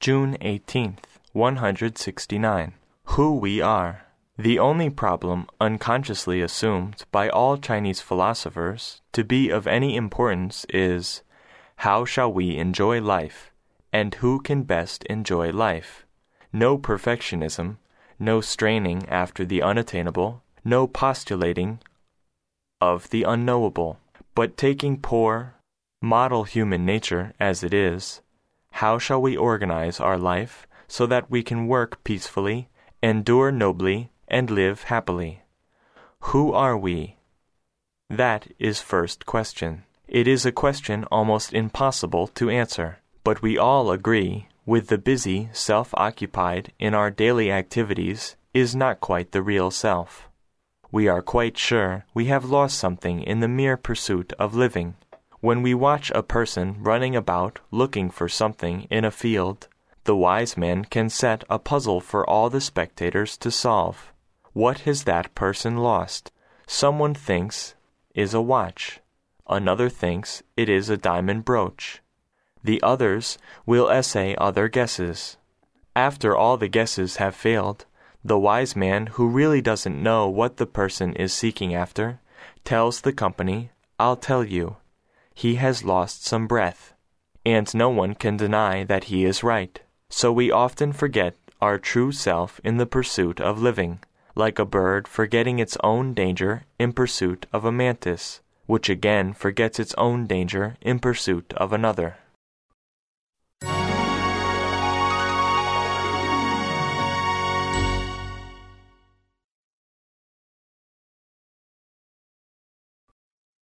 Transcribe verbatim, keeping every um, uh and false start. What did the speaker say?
June eighteenth, one hundred sixty-nine. Who we are. The only problem unconsciously assumed by all Chinese philosophers to be of any importance is, how shall we enjoy life, and who can best enjoy life? No perfectionism, no straining after the unattainable, no postulating of the unknowable, but taking poor, model human nature as it is, how shall we organize our life so that we can work peacefully, endure nobly, and live happily? Who are we? That is first question. It is a question almost impossible to answer, but we all agree with the busy, self-occupied in our daily activities is not quite the real self. We are quite sure we have lost something in the mere pursuit of living. When we watch a person running about looking for something in a field, the wise man can set a puzzle for all the spectators to solve. What has that person lost? Someone thinks is a watch. Another thinks it is a diamond brooch. The others will essay other guesses. After all the guesses have failed, the wise man who really doesn't know what the person is seeking after tells the company, "I'll tell you. He has lost some breath." And no one can deny that he is right. So we often forget our true self in the pursuit of living, like a bird forgetting its own danger in pursuit of a mantis, which again forgets its own danger in pursuit of another.